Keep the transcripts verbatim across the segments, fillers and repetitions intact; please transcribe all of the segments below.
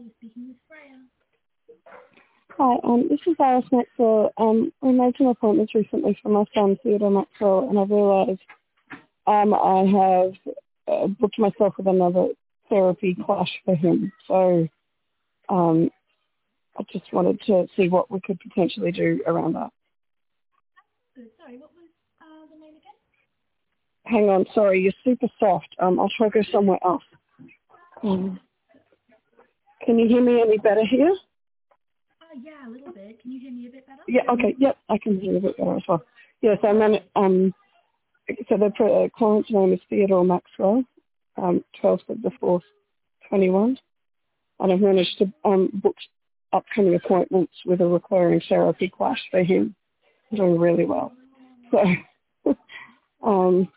you're speaking with Freya. Hi, um, this is Iris Maxwell. Um, I made some appointments recently for my son, Theodore Maxwell, and I realised um, I have uh, booked myself with another therapy clash for him. So um, I just wanted to see what we could potentially do around that. Oh, sorry, what was uh, the name again? Hang on, sorry, you're super soft. Um, I'll try to go somewhere else. Um, can you hear me any better here? Uh, yeah, a little bit. Can you hear me a bit better? Yeah, okay, yep, I can hear you a bit better as well. Yes, I mean, um, so the uh, client's name is Theodore Maxwell, um, twelfth of the fourth, twenty-one, and I've managed to um, book upcoming appointments with a recurring therapy class for him. I'm doing really well. So, um,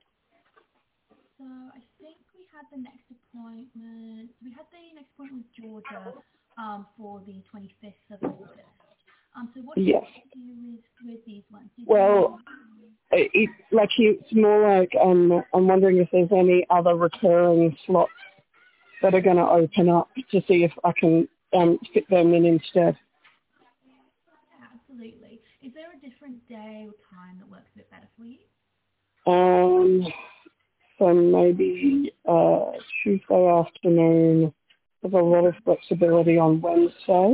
So I think we had the next appointment. We had the next appointment with Georgia um, for the twenty-fifth of August. Um, so what do you yes. want to do with, with these ones? Did Well, you... it, it, like it's more like um, I'm wondering if there's any other recurring slots that are going to open up to see if I can um, fit them in instead. Yeah, absolutely. Is there a different day or time that works a bit better for you? Um, so maybe uh, Tuesday afternoon. There's a lot of flexibility on Wednesday,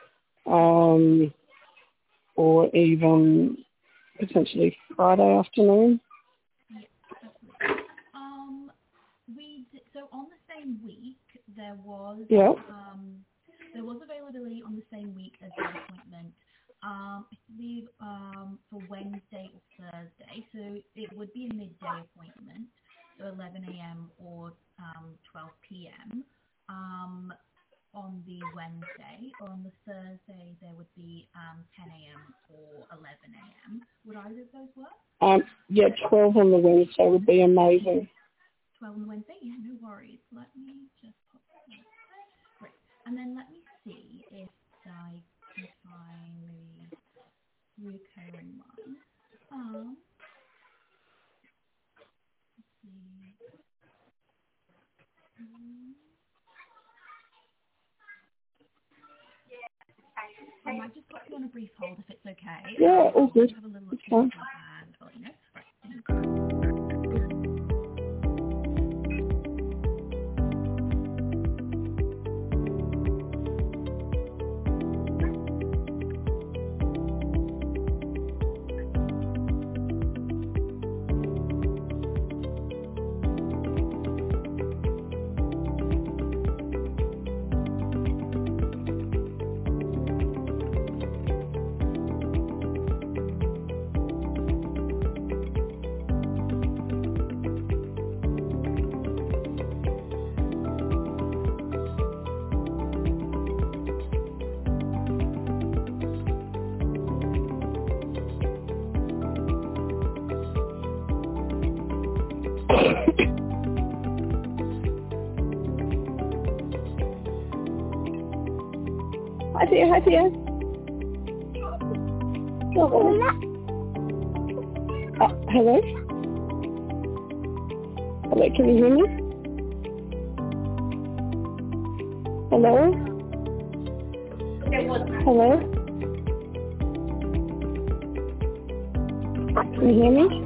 um, or even potentially Friday afternoon. Yeah, absolutely. Um, we d- so on the same week there was Yeah. um, there was availability on the same week as that appointment. Um, I believe um, for Wednesday or Thursday, so it would be a midday appointment, so eleven a.m. or um, twelve p.m. Um, on the Wednesday, or on the Thursday there would be um, ten a.m. or eleven a.m. Would either of those work? Um, yeah, twelve on the Wednesday would be amazing. twelve on the Wednesday? Yeah, no worries. Let me just pop that there. Great. And then let me see if I can find maybe recurring ones. Um, let's see. Um, I might just pop you on a brief hold if it's okay. Yeah, Um, all I'll good. just have a little look It's through fine. them and I'll let you know. Right, thanks. Hi dear, hi dear. Hello. Uh, hello? Hello, can you hear me? Hello? Hello? Can you hear me?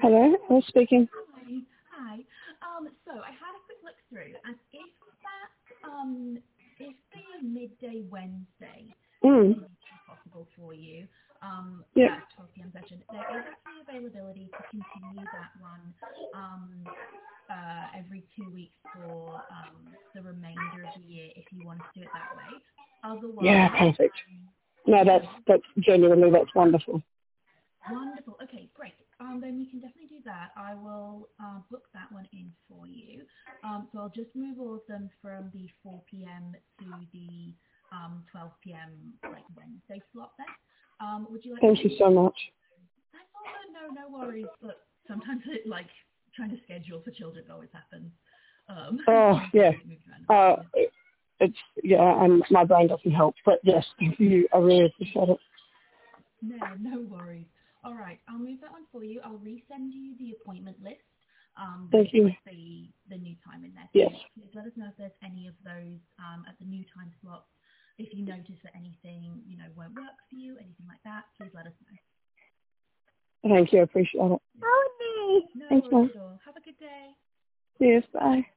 Hello, I'm speaking. Hi. Hi. Um, so I had a quick look through, and if that, um, if the midday Wednesday Mm. continues to be possible for you, um, Yep. that twelve p.m. session, there is actually availability to continue that one, um, uh, every two weeks for um, the remainder of the year if you want to do it that way. Yeah, Otherwise, perfect. um, No, that's yeah, that's genuinely that's wonderful. wonderful. Okay, great. Um, then we can definitely do that. I will uh, book that one in for you. Um, so I'll just move all of them from the four p.m. to the um, twelve p.m. like Wednesday slot then. Um, would you like Thank you to? so much. That's all good. No, no worries. Look, sometimes it like trying to schedule for children always happens. Um, Oh and yeah. things get moved around a bit. Uh, Yeah. it, it's yeah, and my brain doesn't help. But yes, thank you. I really appreciate it. No, no worries. All right, I'll move that on for you. I'll resend you the appointment list um, with Thank you. like the the new time in there. So Yes. please let us know if there's any of those um, at the new time slots. If you notice that anything you know won't work for you, anything like that, please let us know. Thank you. I appreciate it. Yeah. No Thanks, worries man. at all. Have a good day. Yes. Bye.